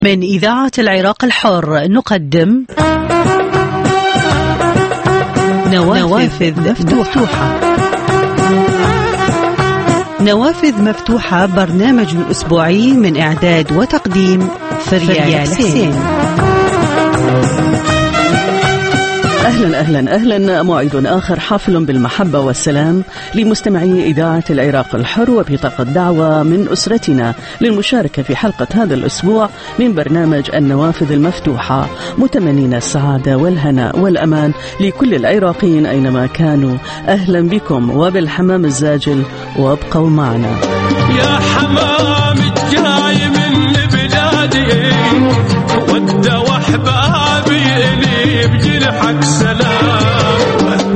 من إذاعة العراق الحر نقدم نوافذ مفتوحة. نوافذ مفتوحة برنامج أسبوعي من إعداد وتقديم فريال حسين. أهلا موعد آخر حافل بالمحبة والسلام لمستمعي إذاعة العراق الحر، وبطاقة دعوة من أسرتنا للمشاركة في حلقة هذا الأسبوع من برنامج النوافذ المفتوحة، متمنين السعادة والهناء والأمان لكل العراقيين أينما كانوا. أهلا بكم وبالحمام الزاجل، وابقوا معنا. يا حمام الجاي من بلادي ود وحبابي لي بجرحك سلام، ود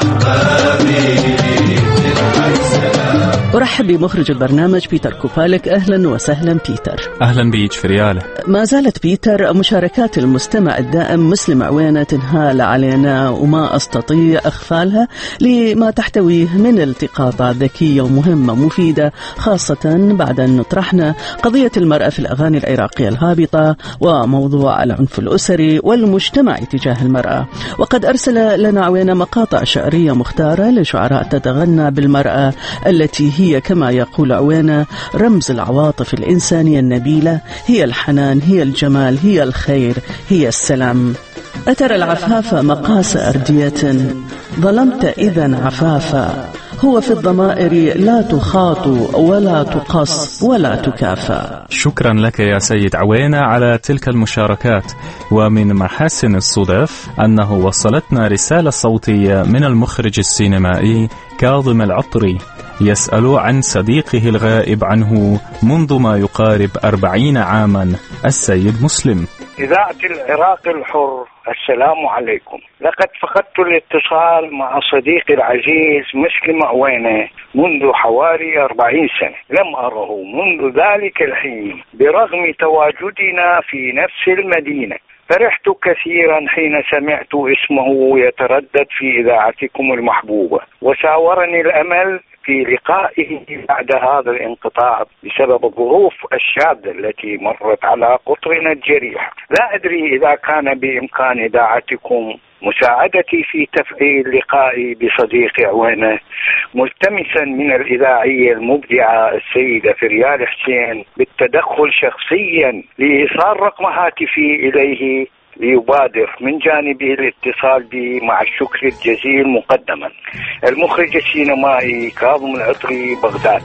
وحبابي لي بجرحك سلام. أرحب بمخرج البرنامج بيتر كوبالك. أهلا وسهلا بيتر. أهلا بيك فريالة. ما زالت بيتر مشاركات المستمع الدائم مسلم عوينة تنهال علينا وما أستطيع إغفالها لما تحتويه من التقاطات ذكية ومهمة مفيدة، خاصة بعد أن نطرحنا قضية المرأة في الأغاني العراقية الهابطة وموضوع العنف الأسري والمجتمع تجاه المرأة. وقد أرسل لنا عوينة مقاطع شعرية مختارة لشعراء تتغنى بالمرأة التي هي كما يقول عوينة رمز العواطف الإنسانية النبيلة، هي الحنان، هي الجمال، هي الخير، هي السلام. أترى العفاف مقاس أردية، ظلمت إذن عفافا، هو في الضمائر لا تخاط ولا تقص ولا تكافى. شكرا لك يا سيد عوينة على تلك المشاركات. ومن محاسن الصدف أنه وصلتنا رسالة صوتية من المخرج السينمائي كاظم العطري يسأل عن صديقه الغائب عنه منذ ما يقارب 40 عاما، السيد مسلم. إذاعة العراق الحر، السلام عليكم. لقد فقدت الاتصال مع صديقي العزيز مسلم عوينة منذ حوالي 40 سنة، لم أره منذ ذلك الحين برغم تواجدنا في نفس المدينة. فرحت كثيرا حين سمعت اسمه يتردد في إذاعتكم المحبوبة، وساورني الأمل في لقائه بعد هذا الانقطاع بسبب الظروف الشاذة التي مرت على قطرنا الجريح. لا أدري إذا كان بإمكان إذاعتكم مساعدتي في تفعيل لقائي بصديقي عوينة، ملتمسا من الإذاعية المبدعة السيدة فريال حسين بالتدخل شخصيا لإيصال رقم هاتفي إليه ليبادر من جانبه الاتصال بي، مع الشكر الجزيل مقدما. المخرج السينمائي كاظم العطري، بغداد.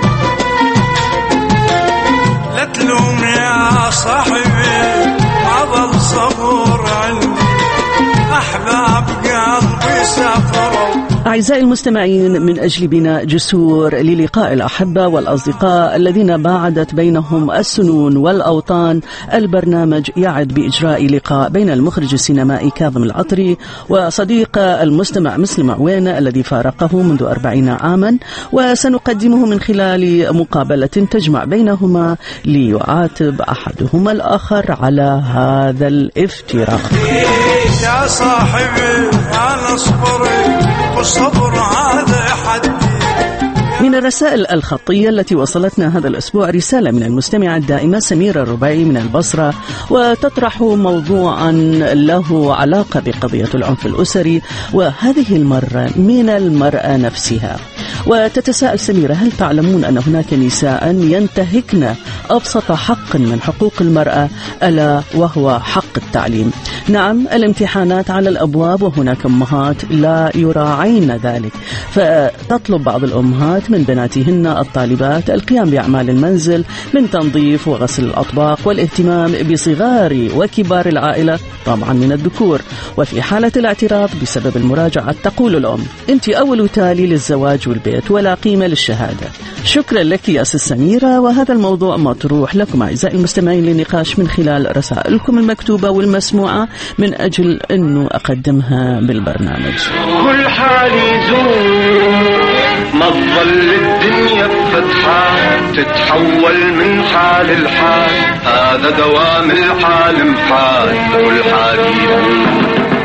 لا تلوم يا صاحبي عضل صبر عندي، أحباب قلبي سافروا. أعزائي المستمعين، من أجل بناء جسور للقاء الأحبة والأصدقاء الذين باعدت بينهم السنون والأوطان، البرنامج يعد بإجراء لقاء بين المخرج السينمائي كاظم العطري وصديق المستمع مسلم عوينة الذي فارقه منذ 40 عاما، وسنقدمه من خلال مقابلة تجمع بينهما ليعاتب أحدهما الآخر على هذا الافتراء. يا صاحبي أنا صبري والصبر هذا حدي. من الرسائل الخطية التي وصلتنا هذا الأسبوع رسالة من المستمعة الدائمة سميرة الرباعي من البصرة، وتطرح موضوعا له علاقة بقضية العنف الأسري، وهذه المرة من المرأة نفسها. وتتساءل سميرة: هل تعلمون أن هناك نساء ينتهكن أبسط حق من حقوق المرأة، ألا وهو حق التعليم؟ نعم، الامتحانات على الأبواب، وهناك أمهات لا يراعين ذلك، فتطلب بعض الأمهات من بناتهن الطالبات القيام بأعمال المنزل من تنظيف وغسل الأطباق والاهتمام بصغار وكبار العائلة، طبعا من الذكور. وفي حالة الاعتراض بسبب المراجعة تقول الأم: أنت أول تالي للزواج والبيت ولا قيمة للشهادة. شكرا لك يا أستاذ سميرة، وهذا الموضوع مطروح لكم أعزائي المستمعين للنقاش من خلال رسائلكم المكتوبة والمسموعة من أجل أنه أقدمها بالبرنامج. كل حال يزول ما تظل الدنيا بفتحة، تتحول من حال لحال، هذا دوام الحال محال. كل حال يزول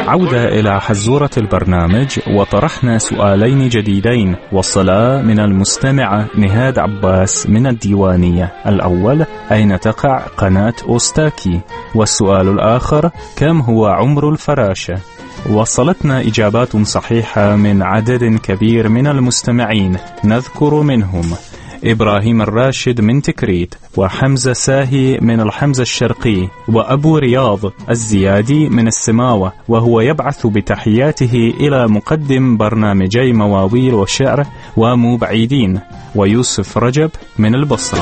عودة إلى حزورة البرنامج، وطرحنا سؤالين جديدين وصلا من المستمعة نهاد عباس من الديوانية. الأول: أين تقع قناة أوستاكي؟ والسؤال الآخر: كم هو عمر الفراشة؟ وصلتنا إجابات صحيحة من عدد كبير من المستمعين، نذكر منهم إبراهيم الراشد من تكريت، وحمزة ساهي من الحمزة الشرقي، وأبو رياض الزيادي من السماوة، وهو يبعث بتحياته إلى مقدم برنامجي مواويل وشعر ومو بعيدين، ويوسف رجب من البصرة.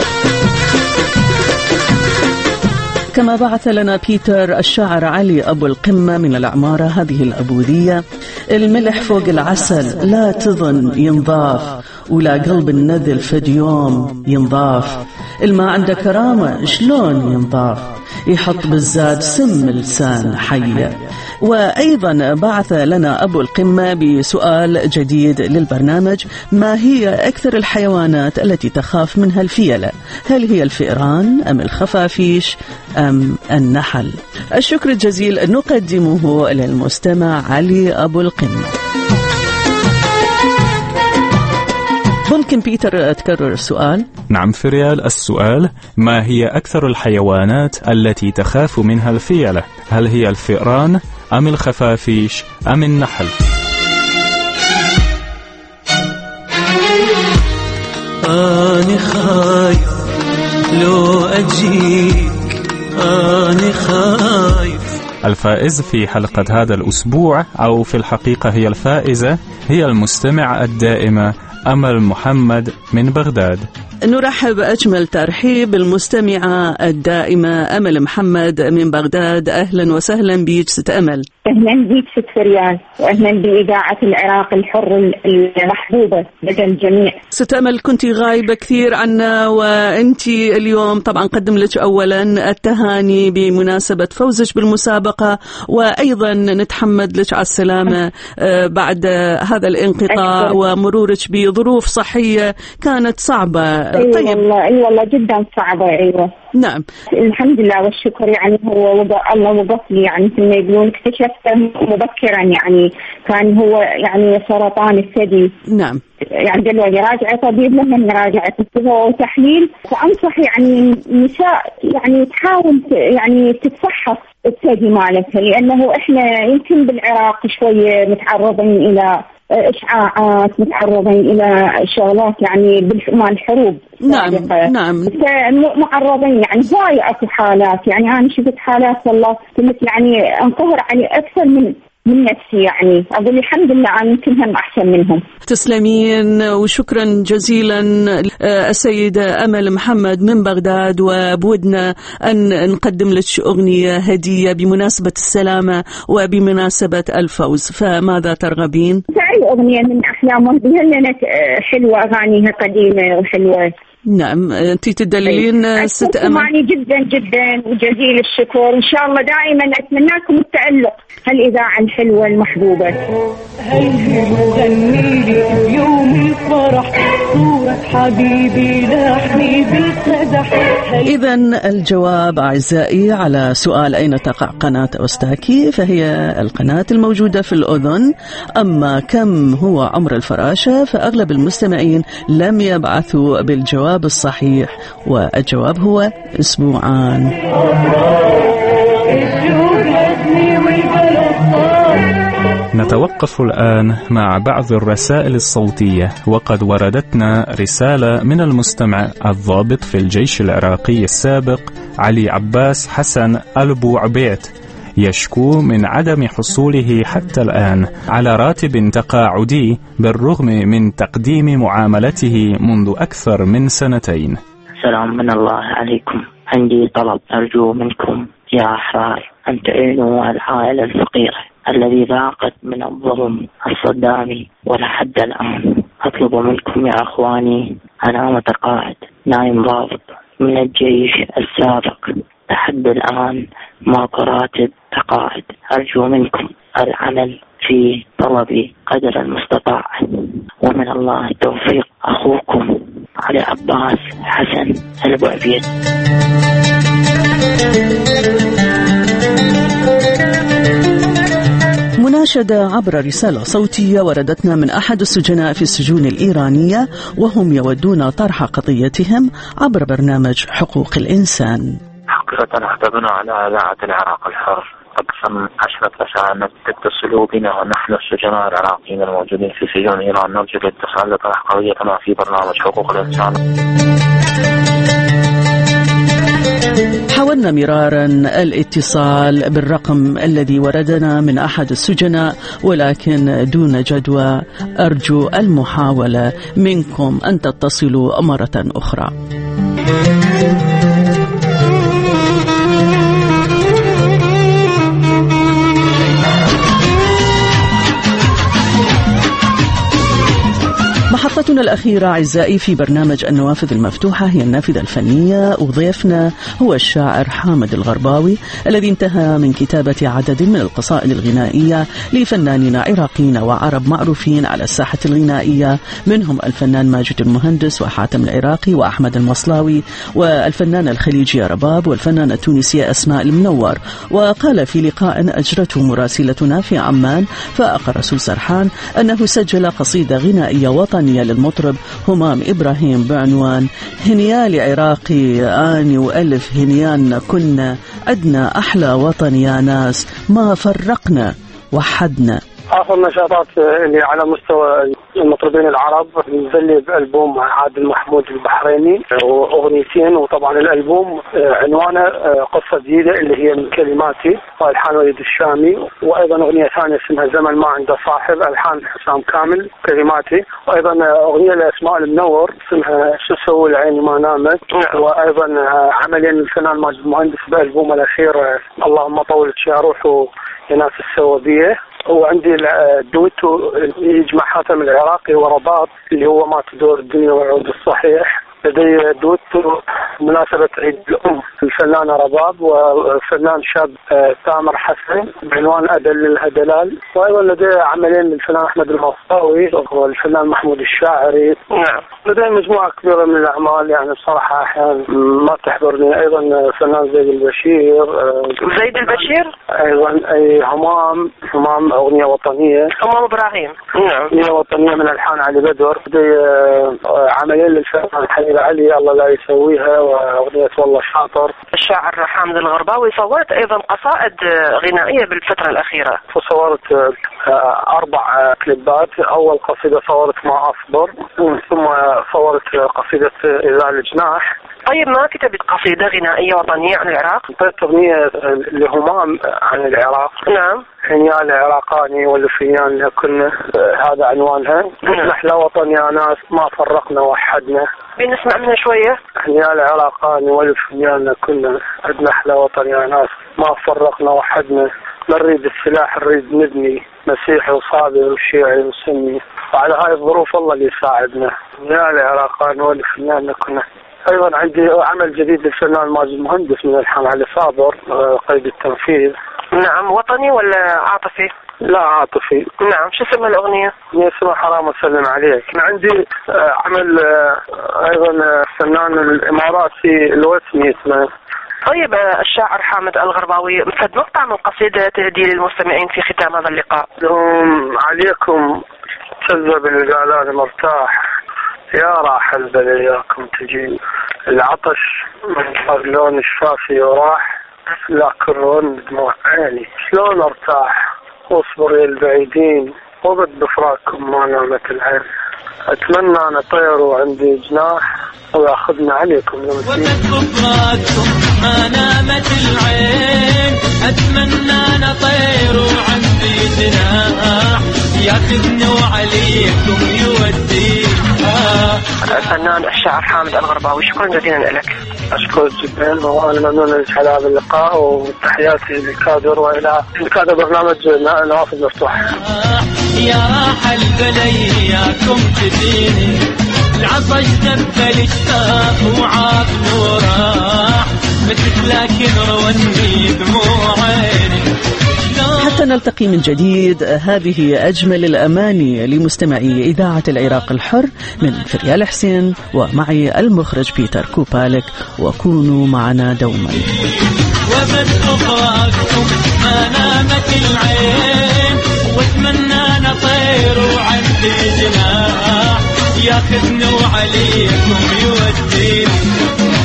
كما بعث لنا بيتر الشاعر علي أبو القمة من العمارة هذه الأبودية: الملح فوق العسل لا تظن ينضاف، ولا قلب النذل فد يوم ينضاف، الماء عنده كرامة شلون ينضاف، يحط بالزاد سم لسان حية. وأيضا بعث لنا أبو القمة بسؤال جديد للبرنامج: ما هي أكثر الحيوانات التي تخاف منها الفيلة؟ هل هي الفئران أم الخفافيش أم النحل؟ الشكر الجزيل نقدمه للمستمع علي أبو القمة. ممكن بيتر تكرر السؤال؟ نعم فريال، السؤال: ما هي أكثر الحيوانات التي تخاف منها الفيلة؟ هل هي الفئران أم الخفافيش أم النحل؟ أنا خايف لو أجيك، أنا خايف. الفائز في حلقة هذا الأسبوع، أو في الحقيقة هي الفائزة، هي المستمعة الدائمة أمل محمد من بغداد. نرحب أجمل ترحيب بالمستمعة الدائمة أمل محمد من بغداد. أهلا وسهلا بيك ست أمل. أهلا بيك ست فريال، وأهلا بإذاعة العراق الحر المحبوبة لدى الجميع. ست أمل، كنت غايبة كثير عنا، وأنت اليوم طبعا قدم لك أولا التهاني بمناسبة فوزك بالمسابقة، وأيضا نتحمد لك على السلامة بعد هذا الانقطاع ومرورك بظروف صحية كانت صعبة. طيب والله جدا صعبة. أيوة نعم، الحمد لله والشكر. يعني هو الله وقف لي، يعني مثل ما يقولون اكتشفته مبكرا، يعني كان هو يعني سرطان الثدي. نعم، يعني دلوقتي راجعة طبيب لما مراجعة وتحليل، فأنصح يعني النساء يعني تحاول يعني تتفحص الثدي مالتها، لأنه إحنا يمكن بالعراق شوية متعرضين إلى إشعاعات، متعرضين إلى شغلات يعني مال الحروب. نعم معرضين يعني هواي أكو حالات، يعني أنا شفت حالات والله كنت يعني أنقهر عليه أكثر من نفسي، يعني أقول الحمد لله أنا يمكن هم أحسن منهم. تسلمين وشكرا جزيلا السيدة أمل محمد من بغداد. وبودنا أن نقدم لك أغنية هدية بمناسبة السلامة وبمناسبة الفوز، فماذا ترغبين؟ تعي أغنية من أحلامه بهلنا حلوة، أغانيها قديمة وحلوة. نعم، أنت تدللين ست أمل. يعني جدا جدا وجزيل الشكر، وإن شاء الله دائما أتمنى لكم التألق هالإذاعة الحلوة المحبوبة. هل مغني لي يوم الفرح صورة حبيبي لحني بالقدح. إذن الجواب أعزائي على سؤال أين تقع قناة أوستاكي، فهي القناة الموجودة في الأذن. أما كم هو عمر الفراشة، فأغلب المستمعين لم يبعثوا بالجواب الصحيح، والجواب هو أسبوعان. نتوقف الآن مع بعض الرسائل الصوتية، وقد وردتنا رسالة من المستمع الضابط في الجيش العراقي السابق علي عباس حسن ألبو عبيت، يشكو من عدم حصوله حتى الآن على راتب تقاعدي بالرغم من تقديم معاملته منذ أكثر من 2 سنين. سلام من الله عليكم، عندي طلب أرجو منكم يا أحرار أن تعينوا العائلة الفقيرة الذي ذاقت من الظلم الصدامي ولحد الآن. أطلب منكم يا أخواني، أنا متقاعد نائم ضابط من الجيش السابق، لحد الآن ماكو راتب تقاعد. أرجو منكم العمل في طلبي قدر المستطاع، ومن الله التوفيق. أخوكم علي عباس حسن البعبيد. مناشدة عبر رسالة صوتية وردتنا من أحد السجناء في السجون الإيرانية، وهم يودون طرح قضيتهم عبر برنامج حقوق الإنسان. حقيقة احتضنا على إذاعة العراق الحر أكثر من 10 رسائل تتصلوا بنا ونحن السجناء العراقيين الموجودين في سجون إيران نرجو الاتصال لطرح قضيتنا في برنامج حقوق الإنسان. حاولنا مرارا الاتصال بالرقم الذي وردنا من أحد السجناء ولكن دون جدوى. أرجو المحاولة منكم أن تتصلوا مرة أخرى. محطتنا الأخيرة أعزائي في برنامج النوافذ المفتوحة هي النافذة الفنية، وضيفنا هو الشاعر حامد الغرباوي الذي انتهى من كتابة عدد من القصائد الغنائية لفنانين عراقيين وعرب معروفين على الساحة الغنائية، منهم الفنان ماجد المهندس وحاتم العراقي وأحمد المصلاوي والفنانة الخليجية رباب والفنانة التونسية أسماء المنور. وقال في لقاء أجرته مراسلتنا في عمان فاق رسول سرحان أنه سجل قصيدة غنائية وطنية للمطرب همام إبراهيم بعنوان هنيال عراقي آني وألف هنيان كنا عدنا أحلى وطن يا ناس ما فرقنا وحدنا. آخر نشاطات اللي على مستوى المطربين العرب نزل بألبوم عادل محمود البحريني وأغنيتين، وطبعا الألبوم عنوانه قصة جديدة اللي هي من كلماتي والحان وليد الشامي، وأيضا أغنية ثانية اسمها زمن ما عنده صاحب ألحان حسام كامل كلماتي، وأيضا أغنية لأسماء المنور اسمها شو سوي العين ما نامت، وأيضا عملين الفنان ماجد المهندس بألبوم الأخير اللهم طول شاروح وناس السوابية. وعندي الدويتو يجمع حاتم العراقي ورباط اللي هو ما تدور الدنيا والعود الصحيح. لدي دويتو مناسبة عيد الأم الفنانة رباب وفنان شاب تامر حسن بعنوان أدل الهدلال، وأيضا لدي عملين للفنان أحمد المصطاوي والفنان محمود الشاعري. لدي مجموعة كبيرة من الأعمال يعني بصراحة أحيانا ما تحضرني. أيضا فنان زيد البشير أيضا أي همام أغنية وطنية، همام إبراهيم أغنية وطنية من ألحان علي بدر. لدي عملين للفنان حبيب علي الله لا يسويها وأغنية والله شاطر. الشاعر حامد الغرباوي صورت أيضا قصائد غنائية بالفترة الأخيرة، وصورت 4 كليبات. أول قصيدة صورت مع أصبر، ثم صورت قصيدة إذا الجناح. طيب ما كتبت قصيدة غنائية وطنية عن العراق؟ كتبت أغنية لهمام عن العراق. نعم. هنيال عراقاني والفنيان كنا هذا عنوانها. نحلى وطن يا ناس ما فرقنا وحدنا. بنسمع منها شوية. هنيال عراقاني والفنيان كنا عدنا أحلى وطن يا ناس ما فرقنا وحدنا. ما نريد السلاح نريد نبني مسيحي وصابي وشيعي وسني، وعلى هاي الظروف الله اللي يساعدنا. هنيال عراقاني والفنيان كنا. أيضا عندي عمل جديد للفنان ماجد المهندس من ألحان علي صابر قيد التنفيذ. نعم. وطني ولا عاطفي؟ لا عاطفي. نعم. شو اسم الأغنية؟ اسمها حرام أسلم عليك. عندي عمل أيضا فنان الإماراتي الوسمي اسمه. طيب الشاعر حامد الغرباوي فد مقطع من قصيدة تهدي للمستمعين في ختام هذا اللقاء. عليكم كذب القالان مرتاح يا راحل بلياكم تجي العطش من صار لون شفافي وراح لكن رون دموع عيني شلون ارتاح واصبر يا البعيدين وبد بفراقكم ما نامت العين اتمنى انا طير وعندي جناح وياخذنا عليكم وبد بفراقكم ما نامت العين اتمنى انا طير وعندي جناح ياخذنا وعليكم يودي. الفنان الشاعر حامد الغرباوي شكرا جزيلا لك. أشكرك جدا وأنا ممنون على هذا اللقاء وتحياتي لكادر وإلى كادر برنامج نوافذ مفتوحة. يا راحل بلياكم تديني العطش دبل اشتاق وعاق وراح مثل لكن روني دموع عيني. حتى نلتقي من جديد هذه أجمل الأماني لمستمعي إذاعة العراق الحر من فريال حسين ومعي المخرج بيتر كوبالك وكونوا معنا دوما. وبد أخراجكم ما نامت العين واتمنى انا طير وعندي جناح ياخذني وعليكم يوديني.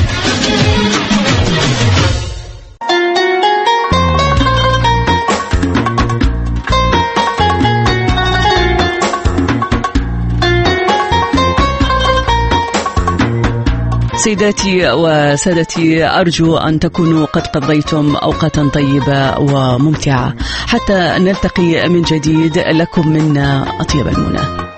سيداتي وسادتي، أرجو أن تكونوا قد قضيتم أوقاتا طيبة وممتعة حتى نلتقي من جديد. لكم منا أطيب المنى.